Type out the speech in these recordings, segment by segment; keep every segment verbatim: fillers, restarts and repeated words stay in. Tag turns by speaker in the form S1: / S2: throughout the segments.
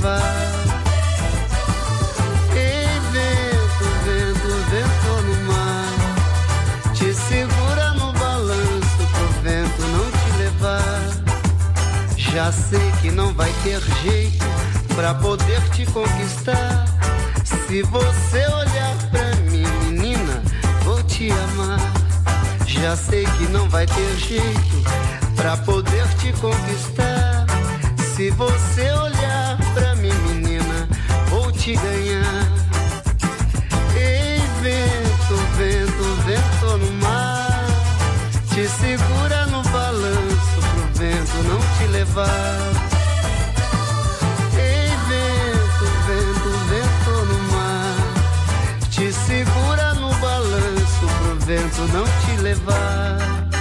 S1: levar. Ei, vento, vento, vento no mar, te segura no balanço pro vento não te levar. Já sei que não vai ter jeito pra poder te conquistar. Se você olhar pra mim, menina, vou te amar. Já sei que não vai ter jeito pra poder te conquistar. Se você olhar pra mim, menina, vou te ganhar. Ei, vento, vento, vento no mar, te segura no balanço pro vento não te levar. Ei, vento, vento, vento no mar, te segura no balanço pro vento não te levar.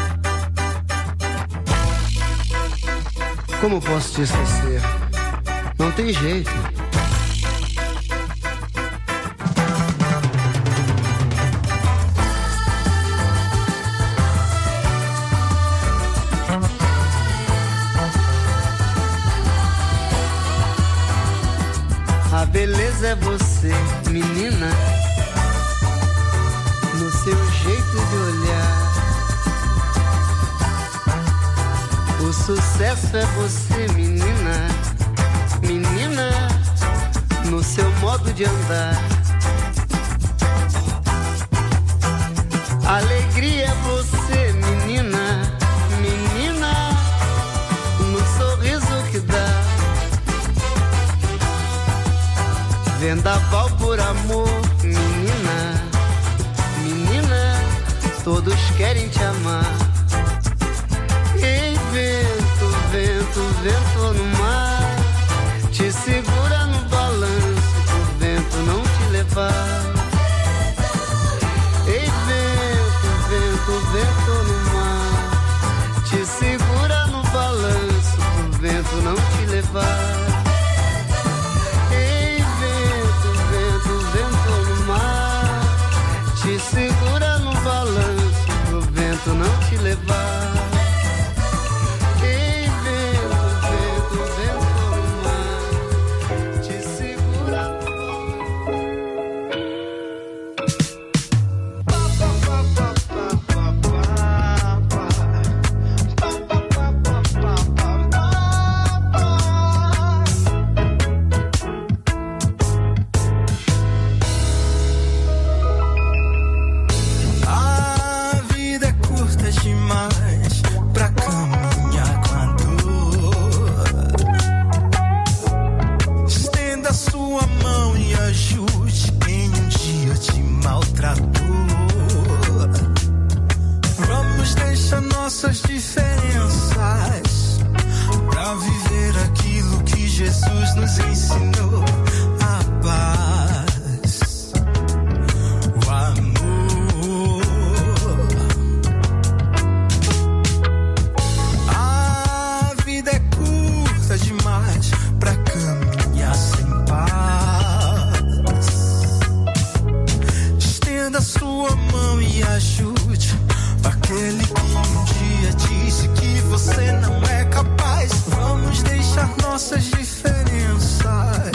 S1: Como posso te esquecer? Não tem jeito. A beleza é você, menina, no seu jeito de olhar. O sucesso é você, menina, menina, no seu modo de andar. Alegria é você, menina, menina, no sorriso que dá. Vendaval por amor, menina, menina, todos querem te amar. Ei, vento, vento, vento no mar, te segura no balanço pro vento não te levar. Ei, vento, vento, vento no mar, te segura no balanço pro vento não te levar. Ei, vento, vento, vento no mar, te segura no balanço pro vento não te levar.
S2: Nossas diferenças pra viver aquilo que Jesus nos ensinou: a paz, o amor. A vida é curta demais pra caminhar sem paz. Estenda sua mão e ajude aquele que um dia disse que você não é capaz. Vamos deixar nossas diferenças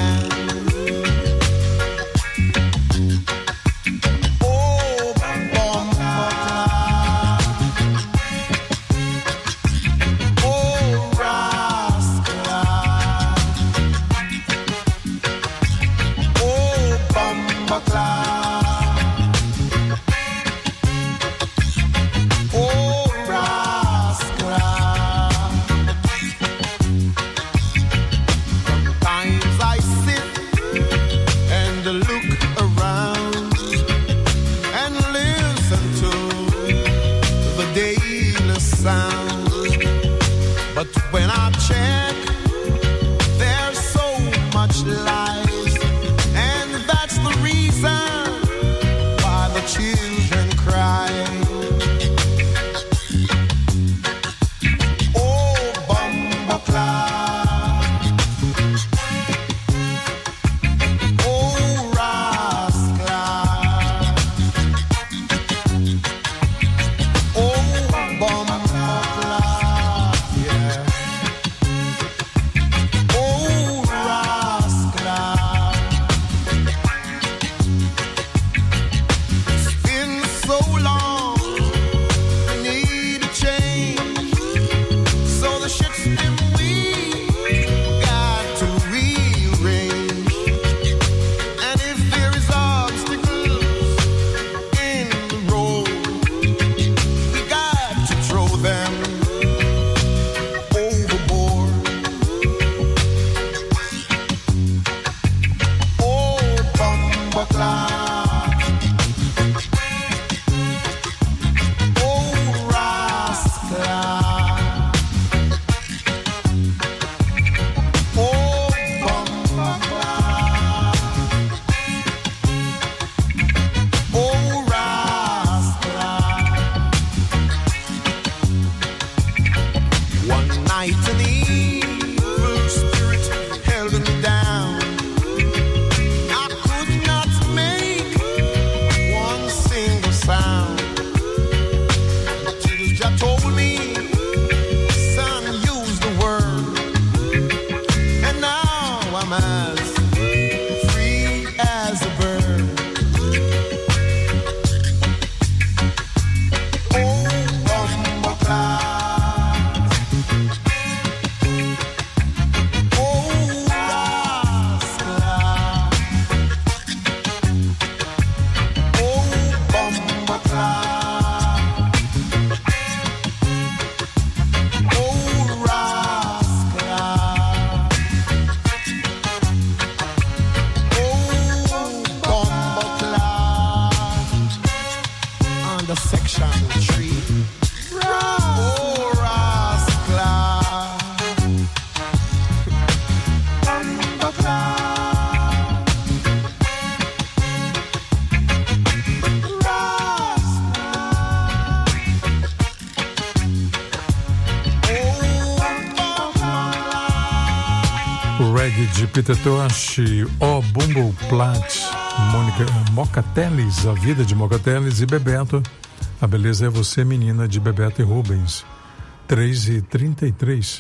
S3: De Peter Tosh, O Bumble Plat, Mônica Mocateles, A Vida de Mocateles e Bebeto, A Beleza é Você, Menina, de Bebeto e Rubens, três e trinta e três.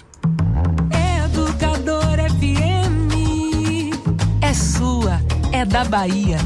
S4: Educador F M, é sua, é da Bahia.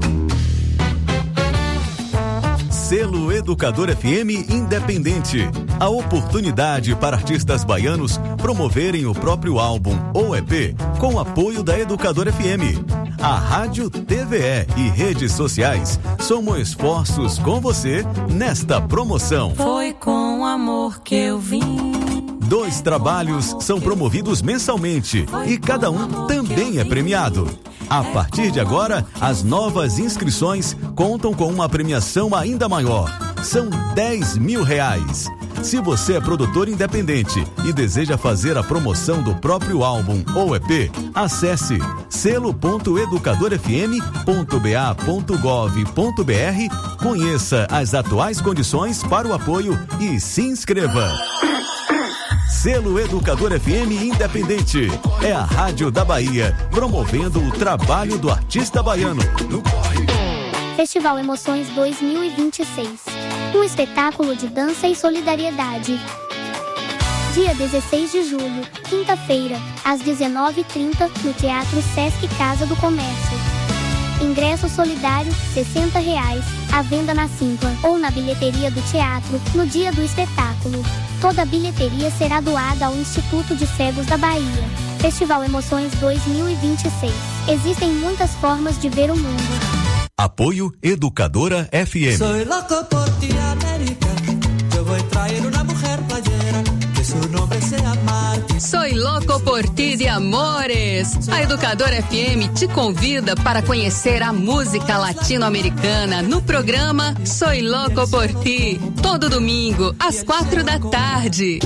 S5: Selo Educador F M Independente. A oportunidade para artistas baianos promoverem o próprio álbum ou E P com apoio da Educador F M. A rádio, T V E e redes sociais somam esforços com você nesta promoção.
S4: Foi com amor que eu vim.
S5: Dois trabalhos são promovidos mensalmente e cada um também é premiado. A partir de agora, as novas inscrições contam com uma premiação ainda maior. São dez mil reais. Se você é produtor independente e deseja fazer a promoção do próprio álbum ou E P, acesse selo ponto educador f m ponto b a ponto gov ponto b r, conheça as atuais condições para o apoio e se inscreva. Selo Educador F M Independente. É a rádio da Bahia, promovendo o trabalho do artista baiano.
S6: Festival Emoções dois mil e vinte e seis. Um espetáculo de dança e solidariedade. dia dezesseis de julho, quinta-feira, às dezenove e trinta, no Teatro Sesc Casa do Comércio. Ingresso solidário, sessenta reais, à venda na Simpla ou na bilheteria do teatro, no dia do espetáculo. Toda a bilheteria será doada ao Instituto de Cegos da Bahia. Festival Emoções dois mil e vinte e seis. Existem muitas formas de ver o mundo.
S5: Apoio Educadora F M.
S2: Soy loco por ti, América. Eu vou trair uma mulher playera. Que seu nome sea Martín.
S4: Soy loco por ti de amores. A Educadora F M te convida para conhecer a música latino-americana no programa Soy Loco por Ti, todo domingo às quatro da tarde.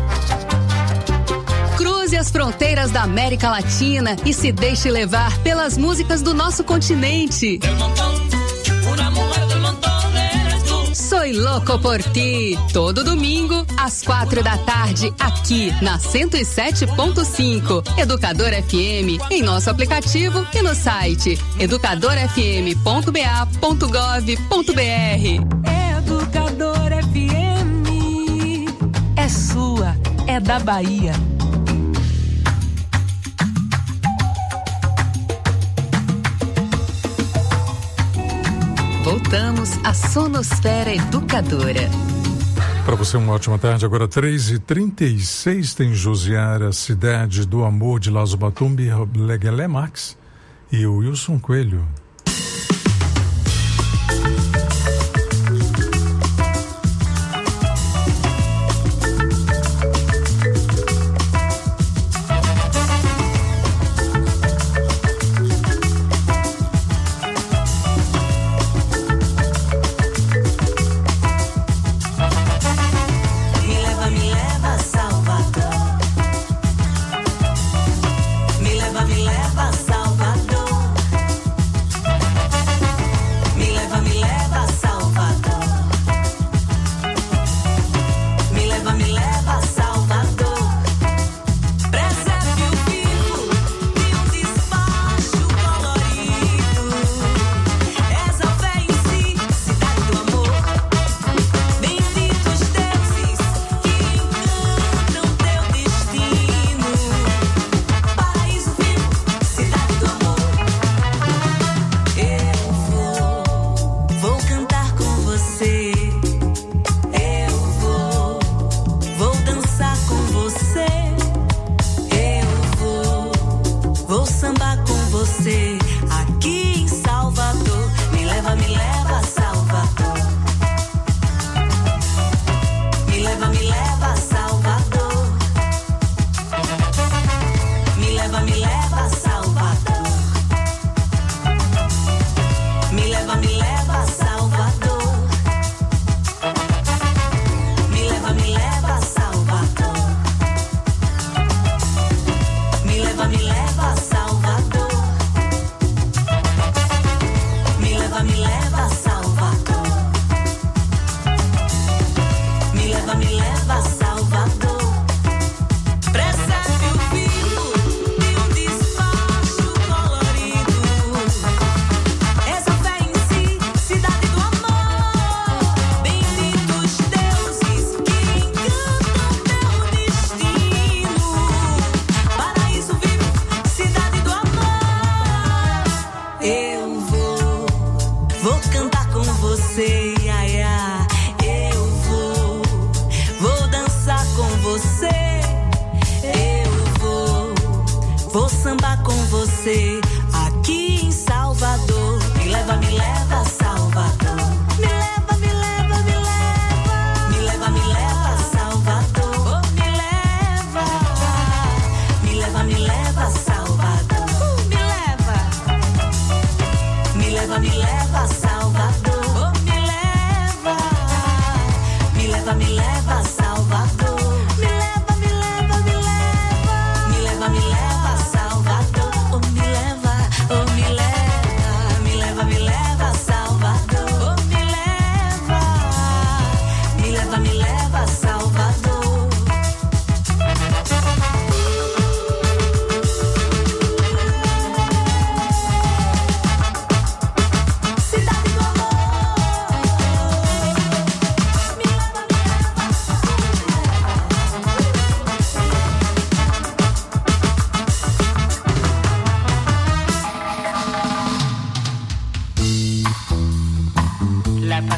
S4: Cruze as fronteiras da América Latina e se deixe levar pelas músicas do nosso continente. Soy Loco por Ti, todo domingo, às quatro da tarde, aqui na cento e sete ponto cinco. Educadora F M, em nosso aplicativo e no site educadora f m ponto b a ponto gov ponto b r. Educadora F M, é sua, é da Bahia. Voltamos à Sonosfera Educadora.
S3: Para você uma ótima tarde, agora três e trinta e seis, tem Josiara, Cidade do Amor de Lazo Batumbi, Leguelé Max e o Wilson Coelho.
S2: Me leva, me leva, Salvador, me leva.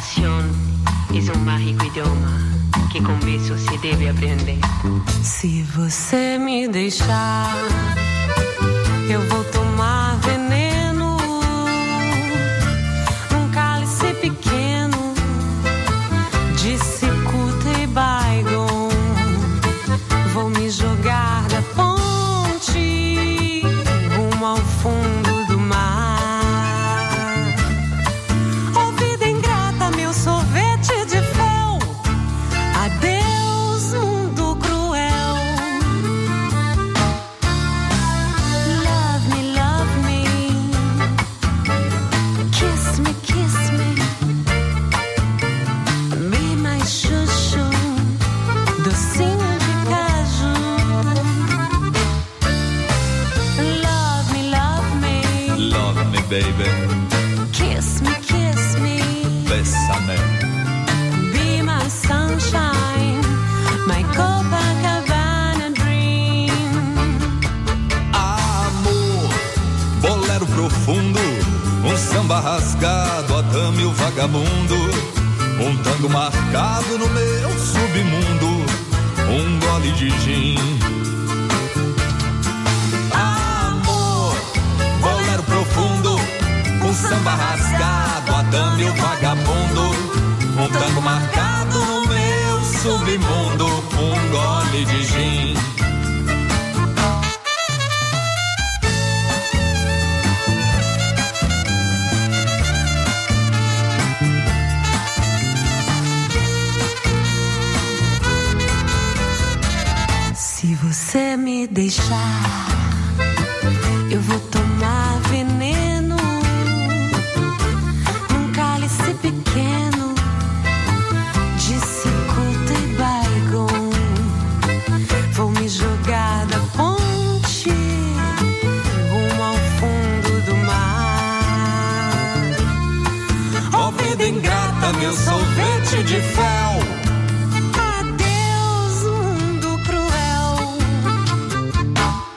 S7: Passione é um mágico idioma que com beijo se deve aprender. Se você me deixar, eu vou tomar veneno num cálice pequeno de cicuta e baigon. Vou me jogar da ponte rumo ao fundo do mar. Oh, vida ingrata, meu sorvete de fel. Adeus, mundo cruel. Love me, love me. Kiss me, kiss me. Be my chuchu, docinho de caju. Love me, love me.
S8: Love me, baby.
S7: Kiss me, kiss me.
S8: Bésame.
S7: Be my sunshine, my Copacabana dream.
S8: Amor, bolero profundo, um samba rasgado, a dama e o vagabundo, um tango marcado no meu submundo, um gole de gin. Amor, bolero profundo, um samba rasgado, a dama e o vagabundo, um tango marcado no meu submundo, um gole de gin.
S7: Se você me deixar, eu vou tomar veneno num cálice pequeno de cicuta e baigon. Vou me jogar da ponte rumo ao fundo do mar.
S8: Ó vida ingrata, meu sorvete de fel.
S7: Adeus, mundo cruel.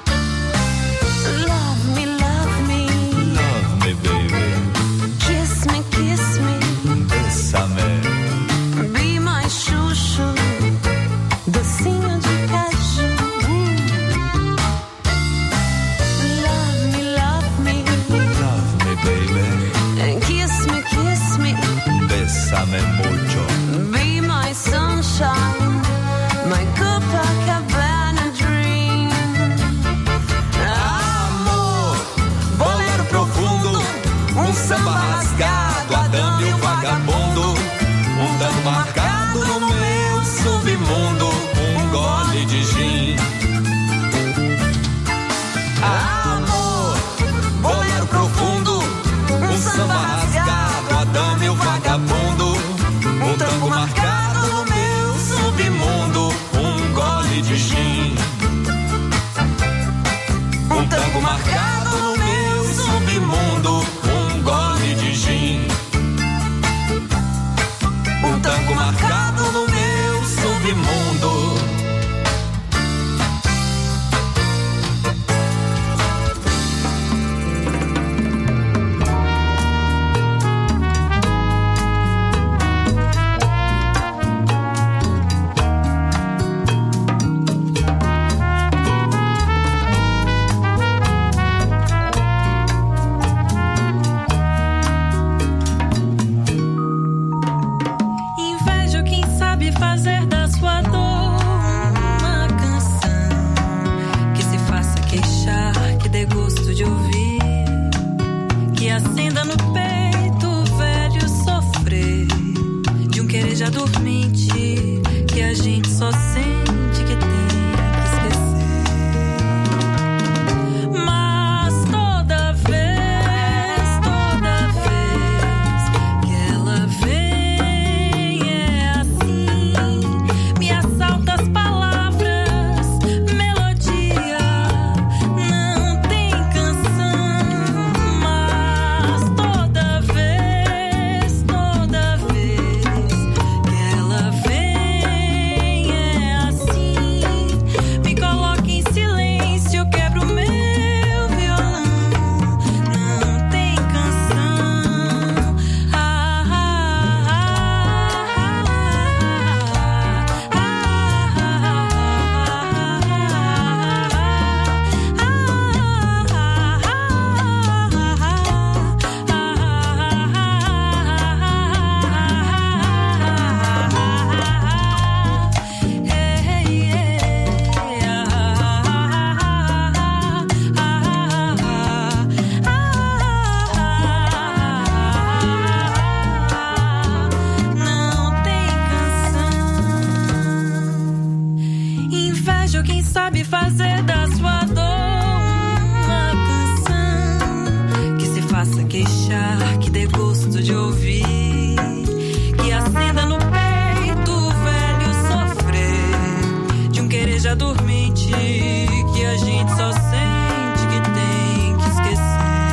S9: faça queixar, que dê gosto de ouvir, que acenda no peito o velho sofrer de um querer já dormente, que a gente só sente que tem que esquecer.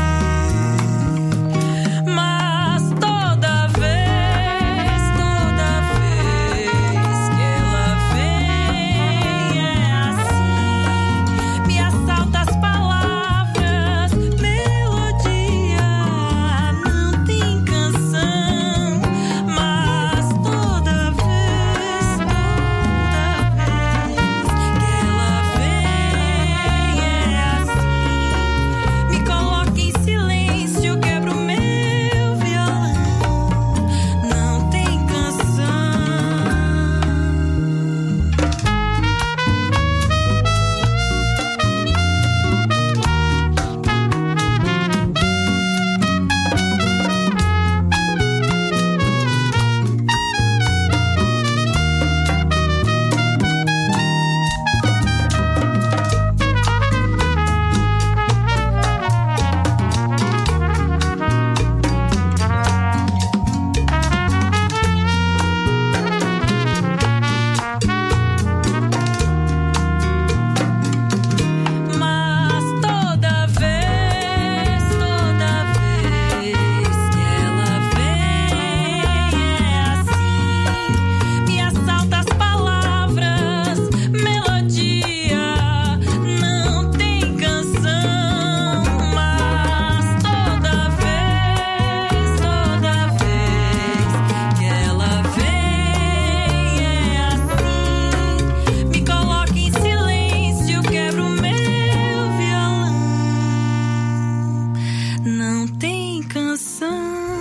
S9: Mas toda vez, toda vez que ela vem é assim, me assalta as palavras, melodia, não tem canção. Mas toda vez, toda vez que ela vem é assim, me coloca em silêncio, quebra o meu violão, não tem canção. Mas toda vez, toda vez que ela vem é assim, me assalta as palavras, melodia, não tem canção. Mas toda vez, toda vez que ela vem é assim, me coloca em silêncio, quebra o meu violão, não tem canção.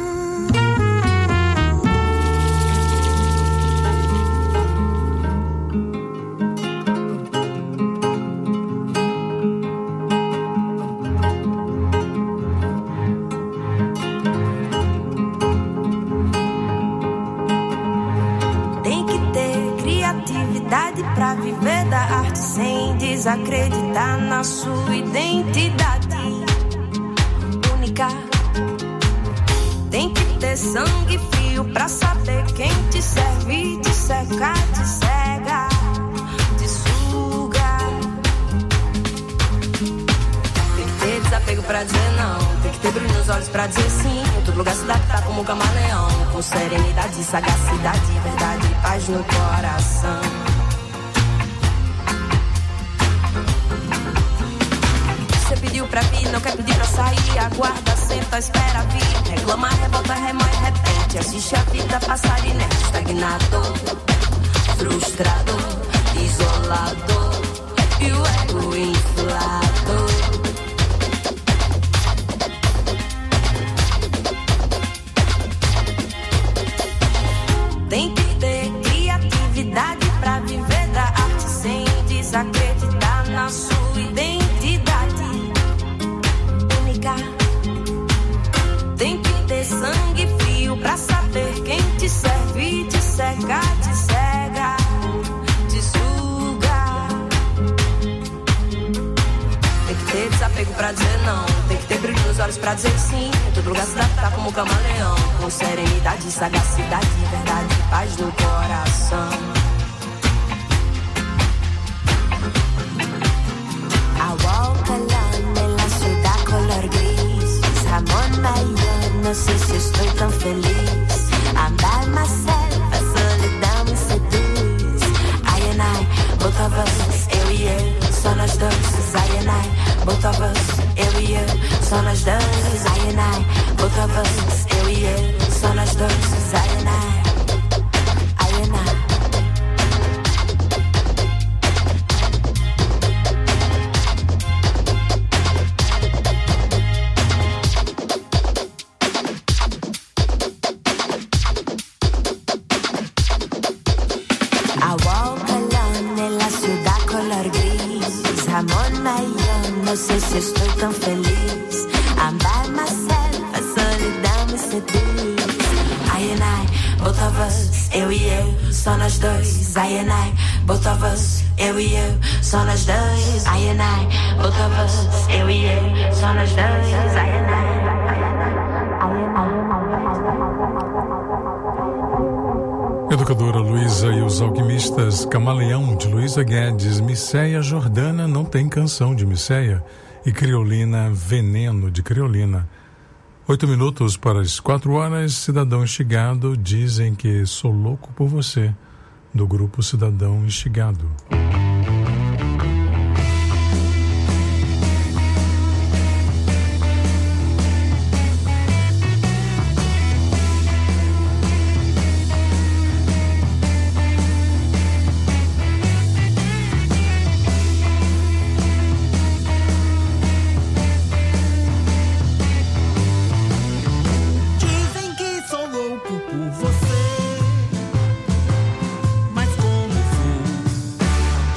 S10: Tem que ter criatividade pra viver da arte sem desacreditar na sua identidade única. Tem que ter sangue frio pra saber quem te serve, te seca, te cega, te suga. Tem que ter desapego pra dizer não, tem que ter brilho nos olhos pra dizer sim. Em todo lugar se adaptar como um camaleão, com serenidade, sagacidade, verdade e paz no coração. Você pediu pra vir, não quer pedir pra sair, aguarda, senta, espera vir, reclama, revolta, remói, repete, assiste a vida passar inerte, estagnado, frustrado, isolado, e o ego inflado. Tem que ter criatividade pra viver da arte sem desacreditar na sua identidade única. Tem que ter sangue frio pra saber quem te serve, te seca, te cega, te suga. Tem que ter desapego pra dizer não, tem que ter brilho nos olhos pra dizer sim. Em todo lugar se adaptar como um camaleão, com serenidade, sagacidade, verdade e paz no coração.
S11: I walk alone en la ciudad color gris, jamón mayor, no sé si estoy tan feliz. I'm by myself, a solidão me seduz. I and I, both of us, eu e eu, só nós dois. I and I, both of us, eu e eu, só nós dois. I and I, both of us, eu e eu, só nós dois. I and I, I and I. No sé si estoy tan feliz. I'm by myself, a solidão me seduz. I and I, both of us, eu e eu, só nós dois. I and I, both of us, eu e eu, só nós dois. I and I, both of us, eu e eu, só nós dois. I and I.
S3: Os Alquimistas, Camaleão, de Luísa Guedes. Misséia Jordana, não tem canção de Misséia. E Criolina, Veneno, de Criolina. Oito minutos para as quatro horas. Cidadão Instigado, Dizem que Sou Louco por Você, do grupo Cidadão Instigado.
S12: Mas como vou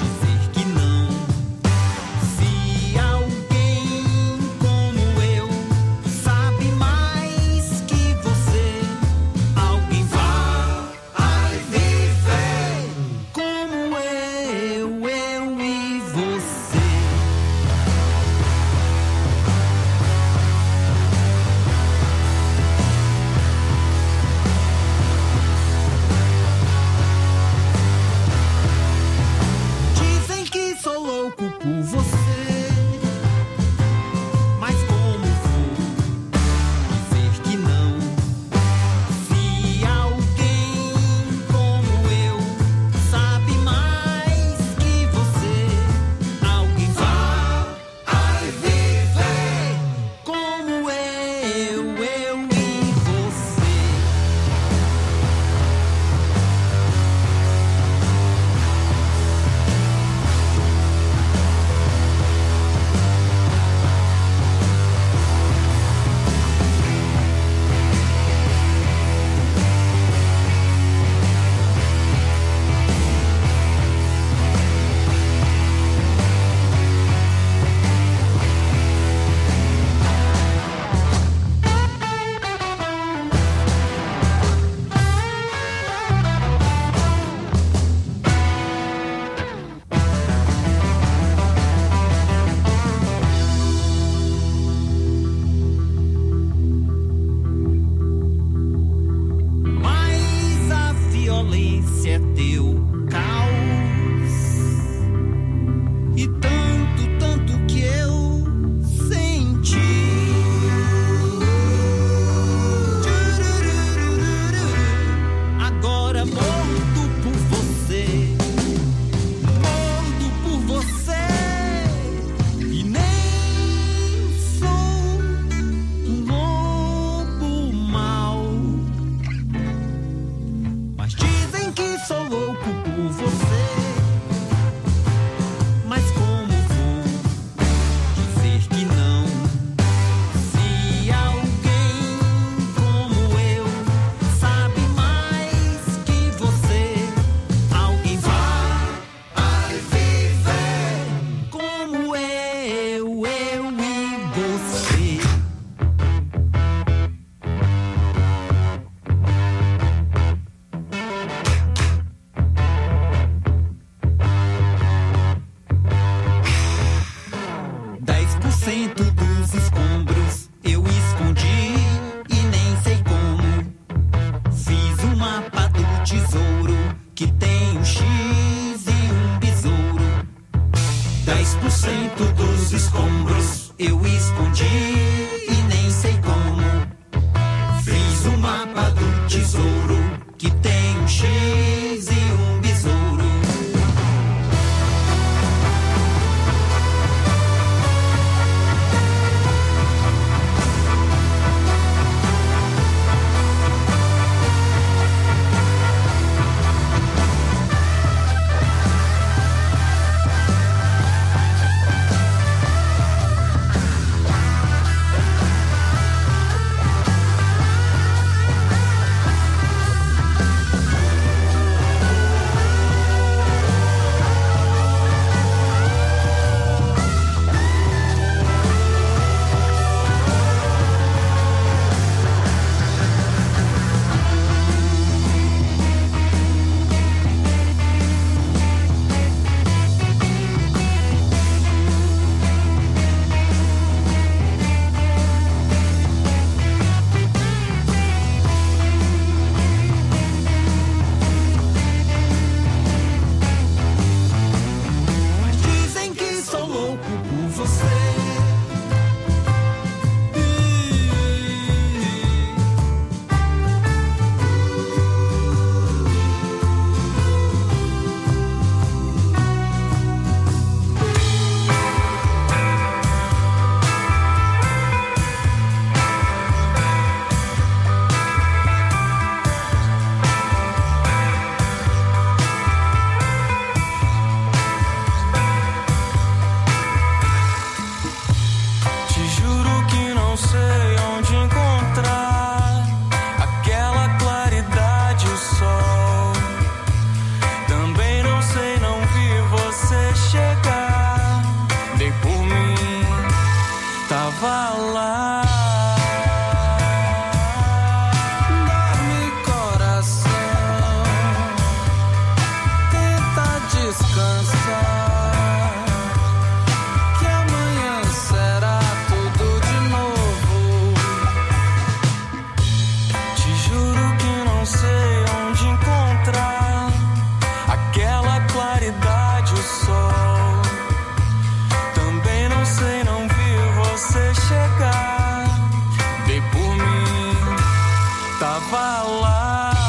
S12: falar.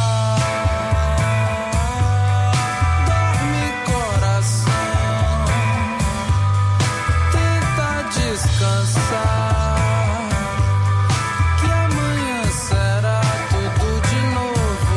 S12: Dorme, coração, tenta descansar, que amanhã será tudo de novo.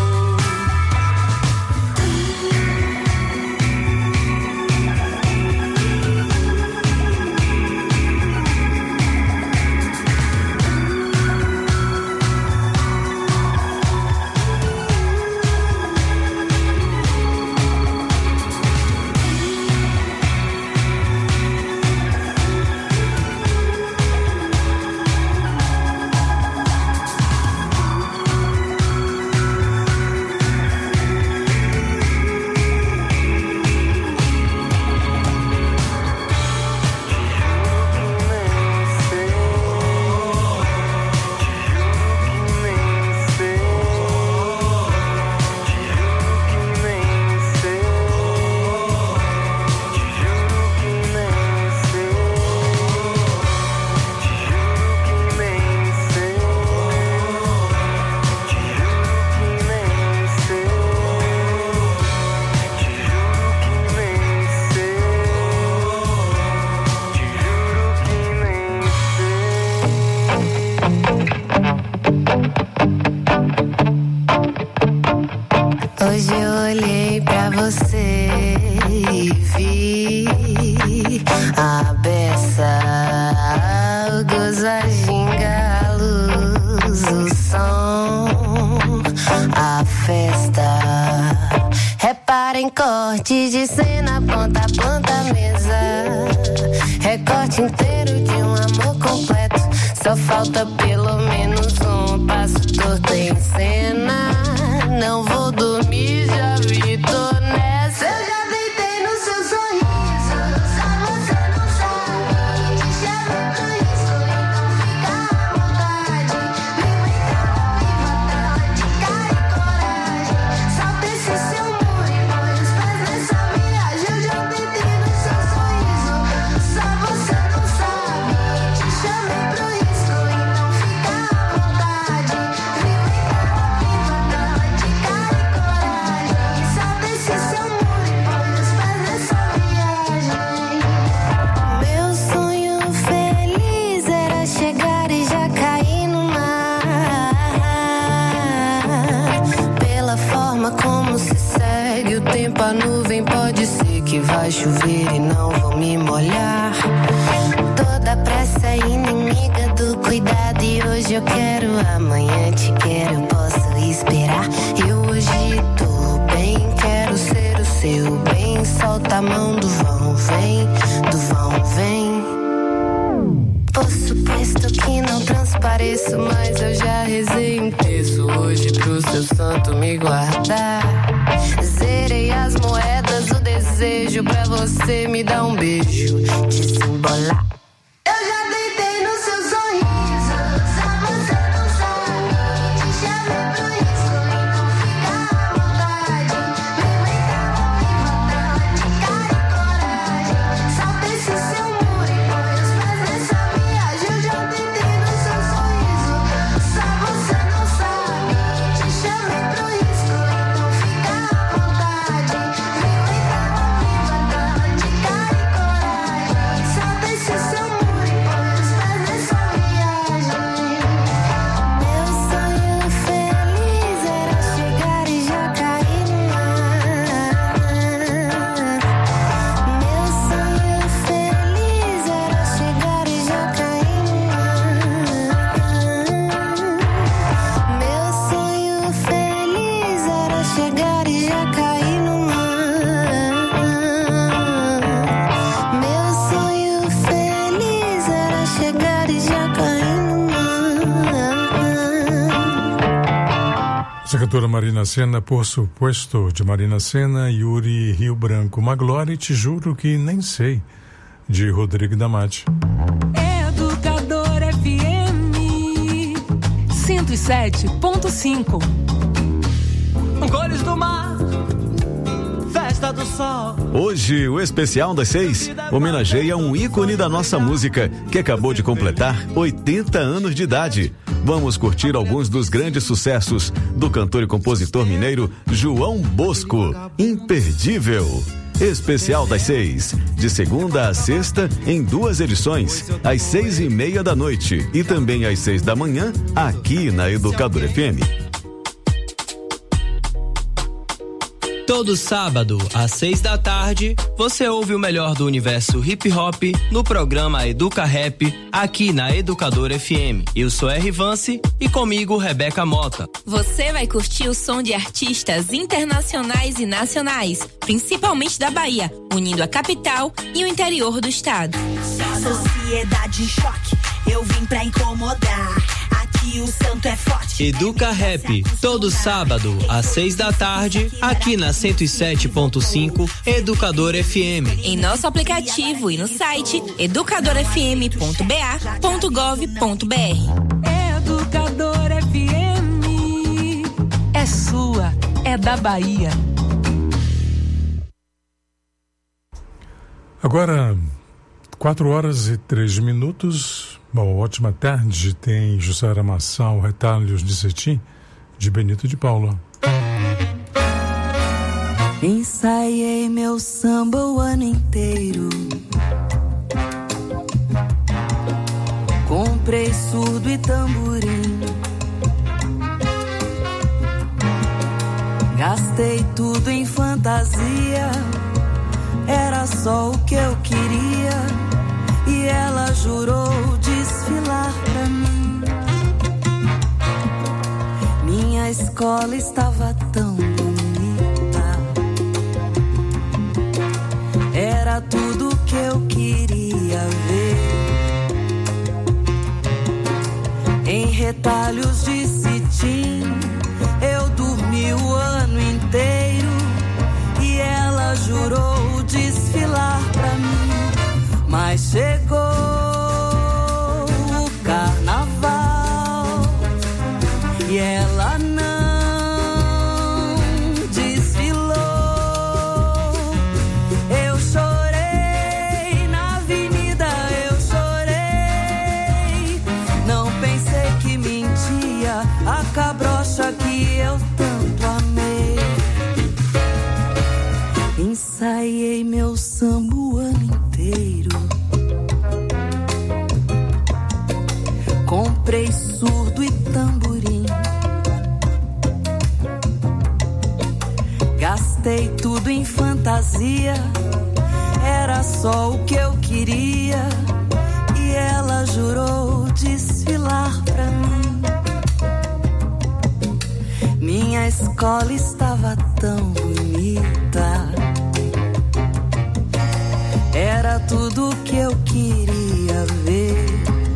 S11: Hoje eu olhei pra você e vi a beça, o gozo, a ginga, a luz, o som, a festa. Repara em corte de cena, ponta a ponta, mesa. Recorte inteiro de um amor completo. Só falta pelo menos um passo torto em cena. Não vou dormir, já vi, tô nessa. Eu já deitei no seu sorriso, só você não sabe. Te chamo pro risco, então fica à vontade. Viva então, viva tela de cara e coragem. Salta esse seu muro e põe os pés nessa viagem. Eu já deitei no seu sorriso, só você não sabe. Te chamei pro risco, então fica à vontade. Viva então, viva tela de cara e coragem. Salta esse seu muro e põe os pés nessa viagem. Meu sonho feliz era chegar e já cair no mar. Pela forma como se segue o tempo, a nuvem pode ser que vai chover e não vou me molhar. Toda pressa é inimiga do cuidado e hoje eu quero, amanhã te quero, eu posso esperar. Eu hoje tô bem, quero ser o seu bem. Solta a mão do vão, vem, do vão, vem. Por suposto que não transpareço, mas eu já rezei um terço hoje pro seu santo me guardar. Zerei as moedas, o desejo pra você me dar um beijo, desembolar. Eu já deitei no seu sorriso, só você não sabe. Te chamei pro risco, então fica à vontade. Viva então, viva tela de cara e coragem. Salta esse seu muro e põe os pés nessa viagem. Eu já deitei no seu sorriso, só você não sabe. Te chamei pro risco, então fica à vontade. Viva então, viva tela de cara e coragem. Salta esse seu muro e põe os pés nessa viagem. Meu sonho feliz era chegar e já cair no mar. Meu sonho feliz era chegar e já cair no mar. Meu sonho feliz era chegar e já cair no mar. Meu sonho feliz era chegar e já cair no mar.
S3: Essa cantora Marina Sena, Por Suposto, de Marina Sena, Yuri Rio Branco. Uma glória e te juro que nem sei, de Rodrigo Damati.
S13: Educador F M cento e sete ponto cinco.
S2: Cores do mar,
S1: festa do sol.
S5: Hoje, o especial das seis homenageia um ícone da nossa música que acabou de completar oitenta anos de idade. Vamos curtir alguns dos grandes sucessos do cantor e compositor mineiro João Bosco. Imperdível. Especial das seis, de segunda a sexta, em duas edições, às seis e meia da noite e também às seis da manhã, aqui na Educadora F M.
S14: Todo sábado, às seis da tarde, você ouve o melhor do universo hip hop no programa Educa Rap, aqui na Educadora F M. Eu sou R. Vance e comigo Rebeca Mota.
S15: Você vai curtir o som de artistas internacionais e nacionais, principalmente da Bahia, unindo a capital e o interior do estado.
S16: Sociedade em choque, eu vim pra incomodar. Aqui o santo é forte.
S14: Educa Rap, todo sábado, às seis da tarde, aqui na cento e sete ponto cinco, Educadora F M.
S15: Em nosso aplicativo e no site educadora f m ponto b a ponto gov ponto b r.
S13: Educadora F M é sua, é da Bahia.
S3: Agora, quatro horas e três minutos. Bom, ótima tarde. Tem Jussara Massal, Retalhos de Cetim, de Benito de Paula.
S17: Ensaiei meu samba o ano inteiro. Comprei surdo e tamborim. Gastei tudo em fantasia. Era só o que eu queria. E ela jurou desfilar pra mim. Minha escola estava tão bonita. Era tudo que eu queria ver. Em Retalhos de Cetim, eu dormi o ano inteiro. E ela jurou desfilar pra mim. Mas chegou o carnaval e ela não desfilou. Eu chorei na avenida, eu chorei. Não pensei que mentia a cabrocha que eu tanto amei. Ensaiei meu samba o ano inteiro. Comprei surdo e tamborim. Gastei tudo em fantasia. Era só o que eu queria. E ela jurou desfilar pra mim. Minha escola estava tão bonita. Era tudo que eu queria ver.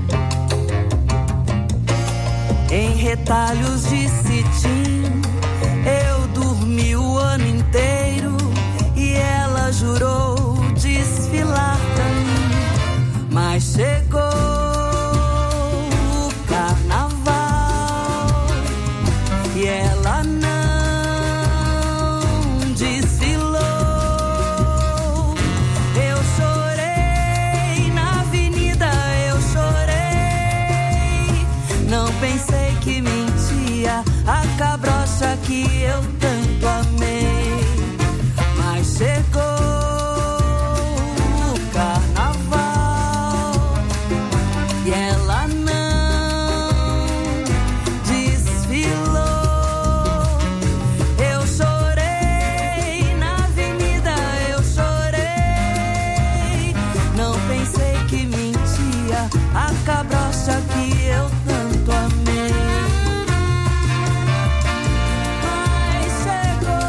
S17: Em Retalhos de Cetim, eu dormi o ano inteiro. E ela jurou desfilar pra mim. Mas chegou o carnaval e ela não desfilou. Eu chorei na avenida, eu chorei. Não pensei que mentia a cabrocha que eu tanto amei. Mas chegou o carnaval e ela não desfilou. Eu chorei na avenida, eu chorei. Não pensei que mentia a cabrocha que eu tanto amei. Mas chegou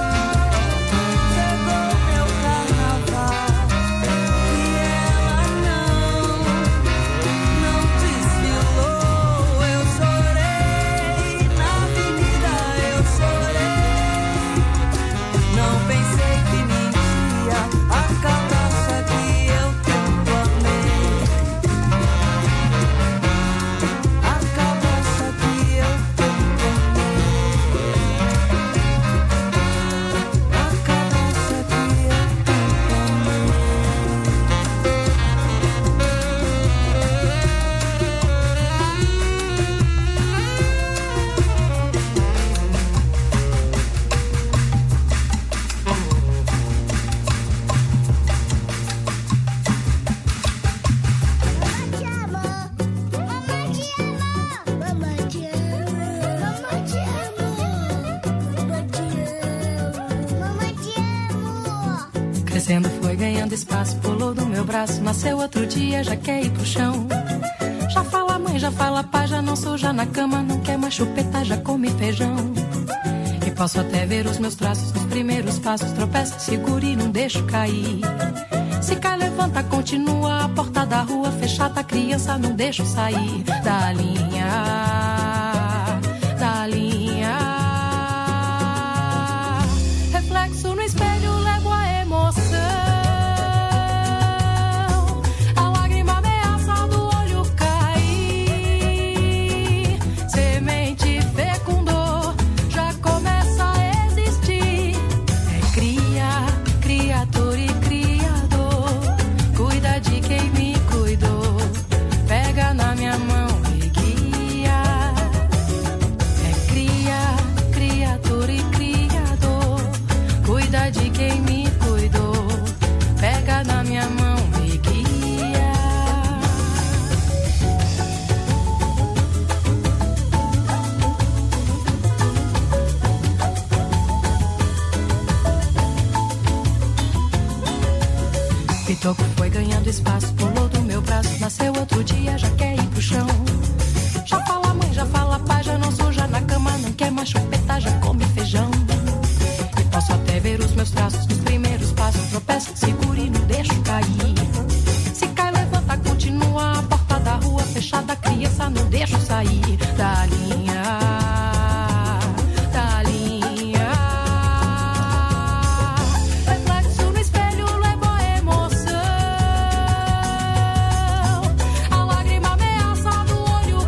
S18: Crescendo foi ganhando espaço, pulou do meu braço, nasceu outro dia, já quer ir pro chão. Já fala mãe, já fala pai, já não suja na cama, não quer mais chupeta, já come feijão. E posso até ver os meus traços nos primeiros passos, tropeça, segura e não deixo cair. Se cai, levanta, continua, a porta da rua fechada, criança, não deixo sair da linha, da linha. Reflexo no espelho, levo a emoção. A lágrima ameaça do olho cair. Semente fecundou, já começa a existir. É cria, criatura e criador. Cuida de quem me cuidou. Pega na minha mão e guia. É cria, criatura e criador. Cuida de quem me cuidou. Pega na minha mão e guia. Pitoco foi ganhando espaço, pulou do meu braço, nasceu outro dia, já quer ir pro chão. Já fala mãe, já fala pai, já não suja na cama, não quer mais chupeta, já come feijão. E posso até ver os meus traços nos primeiros passos, tropeça, segura e não deixo cair. Se cai, levanta, continua, a porta da rua fechada, criança, não deixo sair da linha, da linha. Reflexo no espelho, levo a emoção. A lágrima ameaça do olho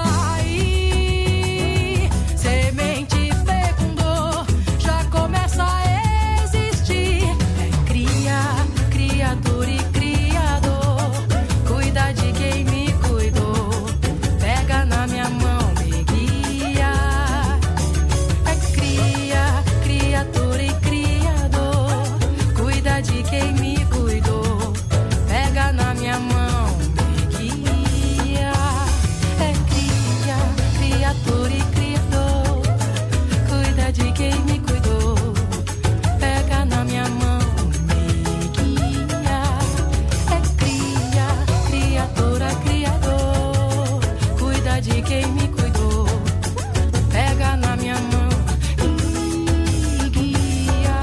S18: cair. Semente fecundou, já começa a existir. É cria, criatura e criador. Cuida de quem me cuidou. Pega na minha mão e guia. É cria, criatura e criador. Cuida de quem me cuidou. Pega na minha mão e guia. É cria, criatura e criador. Cuida de quem me cuidou. Pega na minha mão e guia. É cria, criatura, criador. Cuida de quem me cuidou. Pega na minha mão e guia.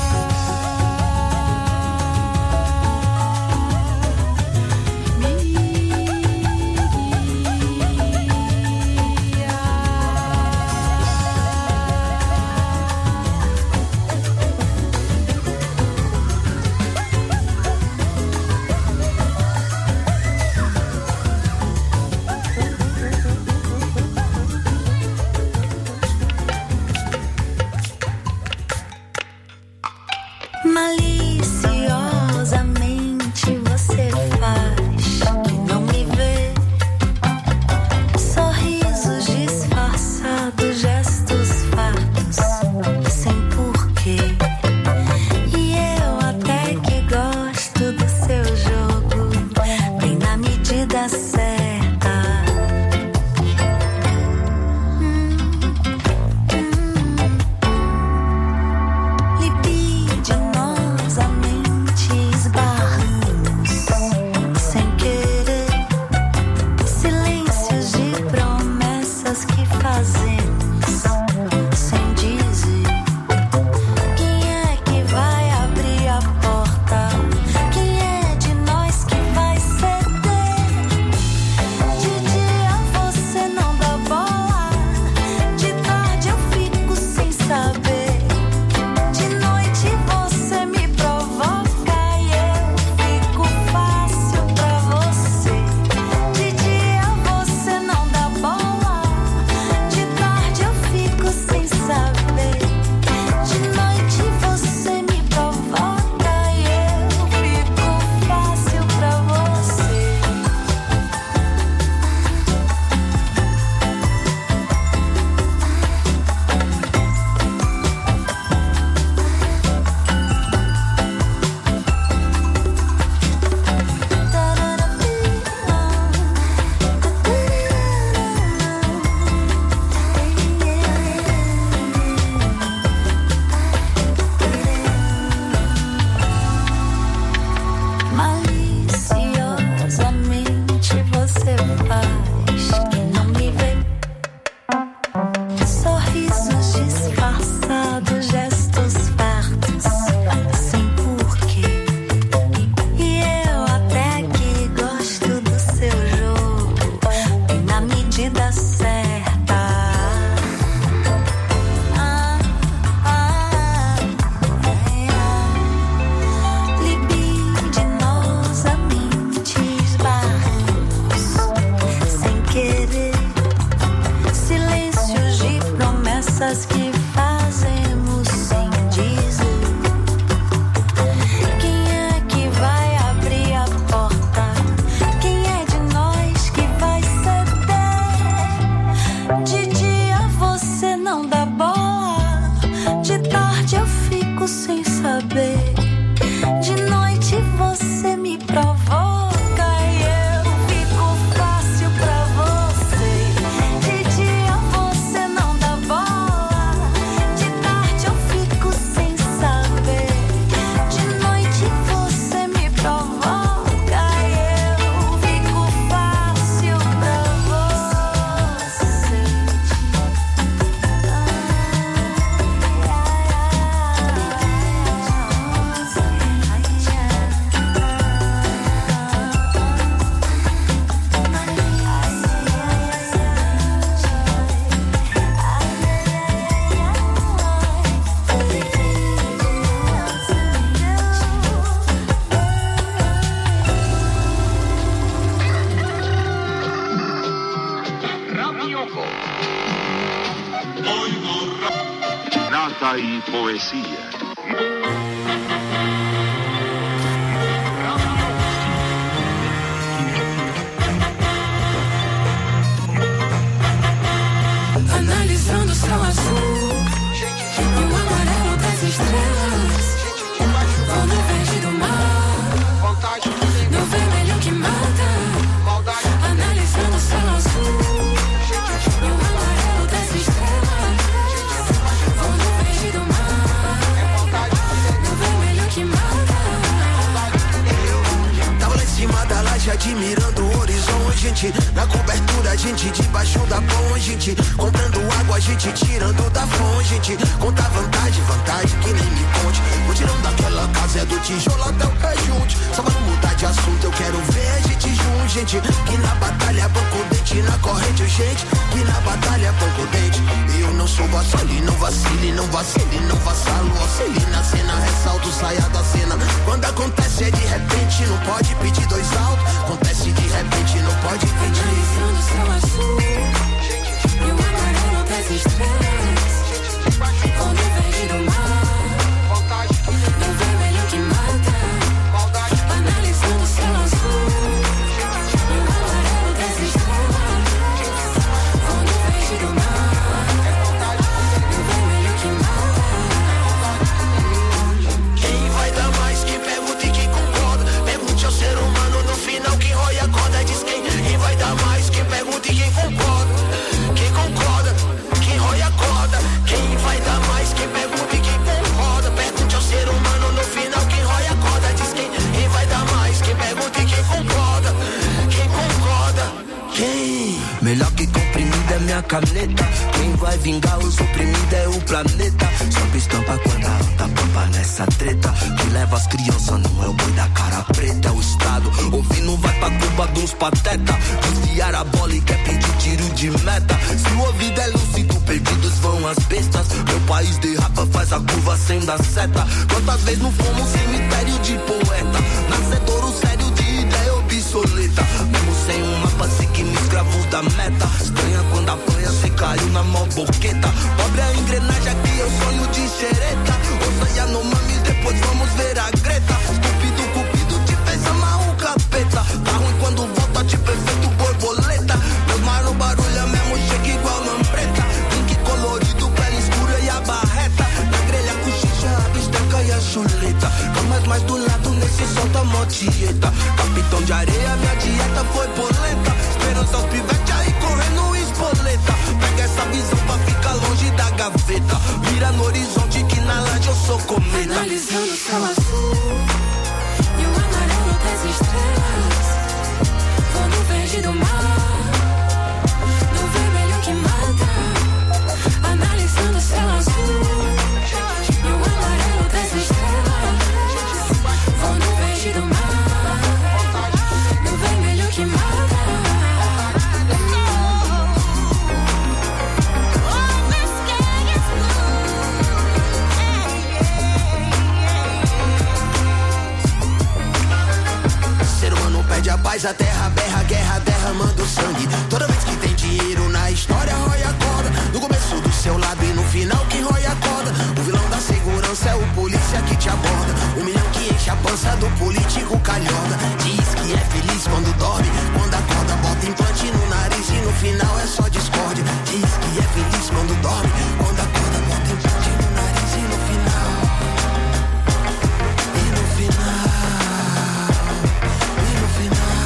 S11: Maliciosamente você faz que não me vê. Sorrisos disfarçados, gestos fartos, sem porquê. E eu até que gosto do seu jogo, bem na medida certa. Libidinosamente esbarramos, sem querer. Silêncios de promessas que fazemos, sem dizer. Quem é que vai abrir a porta? Quem é de nós que vai ceder? De dia você não dá bola, de tarde eu fico sem saber. De noite você me provoca e eu fico fácil pra você. De dia você não dá bola, de tarde promessas que fazemos sem dizer. Quem é que vai abrir a porta? Quem é de nós que vai ceder? De dia você não dá bola, de tarde eu fico sem saber. De noite você me provoca.
S19: E poesia.
S2: Analisando o céu azul e o amarelo das estrelas, no verde do mar, no vermelho que mata. Analisando o céu azul e o amarelo das estrelas, no verde do mar, no vermelho que mata.
S20: Tava lá em cima da laje admirando o horizonte, na cobertura a gente debaixo da ponte, comprando água a gente tirando da fonte, gente conta vantagem, vantagem que nem me conte. O tirão daquela casa é do tijolo até o pé junto. Só pra não mudar de assunto eu quero ver a gente junto, gente. Que na batalha banco o dente, na corrente gente. Que na batalha banco o dente. Eu não sou vassali, não vacile, não vacile, não vassalo. Auxili na cena, ressalto, saia da cena. Quando acontece é de repente, não pode pedir dois altos. Acontece de repente, não pode pedir.
S2: Analisando o céu azul e o amarelo das estrelas, no verde do mar, no vermelho que mata. Analisando o céu azul e o amarelo das estrelas, no verde do mar, no vermelho que mata.
S20: Quem vai dar mais? Quem pergunta e quem concorda. Pergunte ao ser humano no final quem rói a corda. Diz quem, quem vai dar mais? Quem pergunta e quem concorda. Quem concorda, quem rói a corda. Quem vai dar mais? Quem pergunta e quem concorda. Pergunte ao ser humano no final quem rói a corda. Diz quem, quem vai dar mais? Quem pergunta e quem concorda. Quem concorda, quem?
S21: Melhor que comprimida é minha caneta. Quem vai vingar os oprimidos é o planeta. Só estampa quando a onda pampa nessa treta. Que leva as crianças não é o boi da cara preta. É o Estado, ouvindo vai pra Cuba de uns pateta. Desviar a bola e quer pedir tiro de meta. Se o ouvido é lúcido, perdidos vão as bestas. Meu país derrapa, faz a curva sem dar seta. Quantas vezes não fomos cemitério de poeta? Nascedouro sério de ideia obsoleta. Mesmo sem um mapa, seguimos escravos da meta. Estranha quando apanha, cê caiu na mó boqueta. Pobre a engrenagem aqui, eu sonho de xereta. Ouça Yanomami, depois vamos ver a Greta. Estúpido cupido te fez amar o capeta. Tá ruim quando volta, tipo efeito borboleta. Meu mar no barulho mesmo, chega igual lampreta. Link colorido, pele escura e a barreta. Na grelha, cochicha, a bisteca e a chuleta. Vamos mais do lado nesse solta motieta. Capitão de areia, minha dieta foi polenta. Esperança aos pivete aí correndo espoleta. Pega essa visão pra ficar longe da gaveta. Mira no horizonte que na laje eu sou cometa.
S2: Analisando o céu azul e o amarelo das estrelas, vou no verde do mar, no vermelho que mata. Analisando o céu azul e o amarelo das estrelas, vou no verde do mar, no vermelho que mata.
S20: Perde a paz, a terra berra, a guerra derramando sangue. Toda vez que tem dinheiro na história, rói a corda. No começo do seu lado e no final vingança do político calhorda. Diz que é feliz quando dorme, quando acorda bota implante no nariz e no final é só discórdia. Diz que é feliz quando dorme, quando acorda bota implante no nariz e no final, e no final, e no final.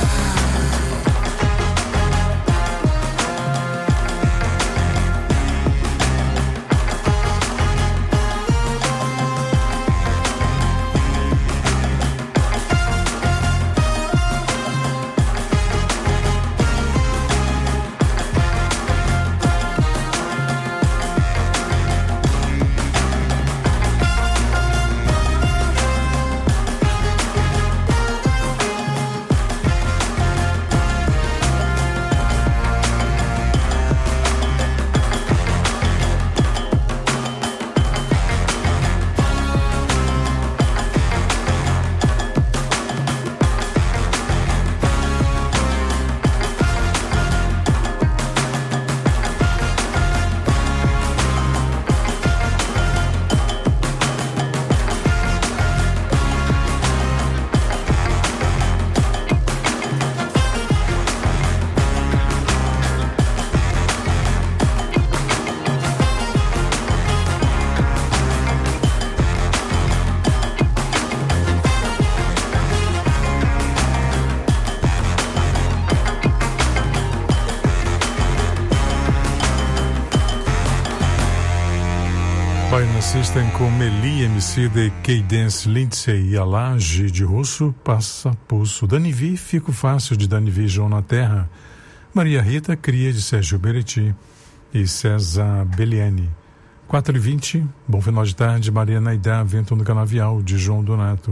S3: Assistem com Meli, Emicida e Cadence Lindsay e a Laje de Russo, Passa Pulso. Dani Vi, Fico Fácil de Dani Vi, João na Terra. Maria Rita, Cria de Sérgio Bereti e César Beliani. quatro e vinte, bom final de tarde. Maria Naidá, Vento no Canavial de João Donato.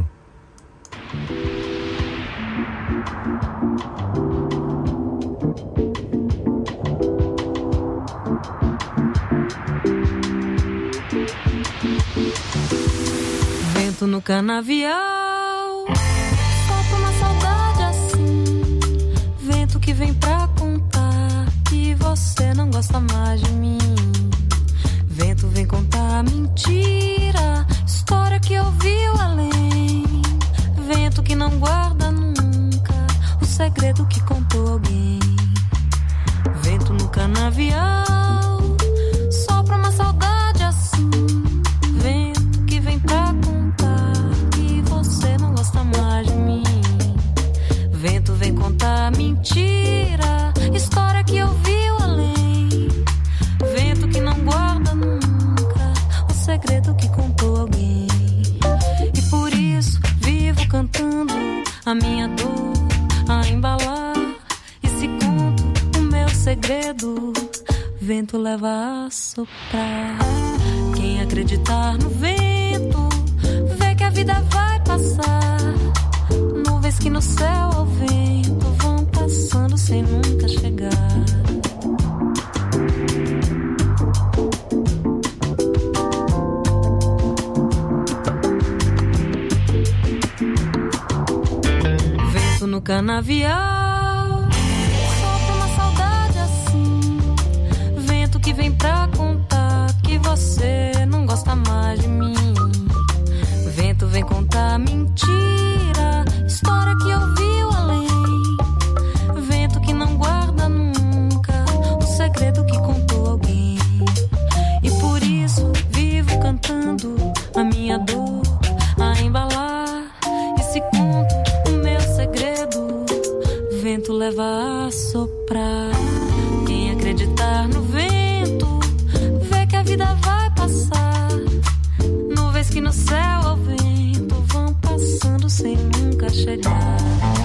S9: No canavial, solta uma saudade assim. Vento que vem pra contar que você não gosta mais de mim. Vento vem contar mentira, história que ouviu além. Vento que não guarda nunca o segredo que contou alguém. Vento no canavial, sopra uma saudade assim. Vento que vem pra mais de mim. Vento vem contar mentira, história que ouviu além. Vento que não guarda nunca o segredo que contou alguém. E por isso vivo cantando a minha dor a embalar. E se conto o meu segredo, vento leva a soprar. Quem acreditar no vento vê que a vida vai passar. Nuvens que no céu ao vento vão passando sem nunca chegar. Vento no canavial, sopra uma saudade assim. Vento que vem pra contar que você não gosta mais de mim. Vento vem contar mentira, história que ouviu além. Vento que não guarda nunca o segredo que contou alguém. E por isso vivo cantando a minha dor a embalar. E se conto o meu segredo, vento leva a soprar. Quem acreditar no vento vê que a vida vai passar. Nuvens que no céu ao vento vão passando sem nunca chegar.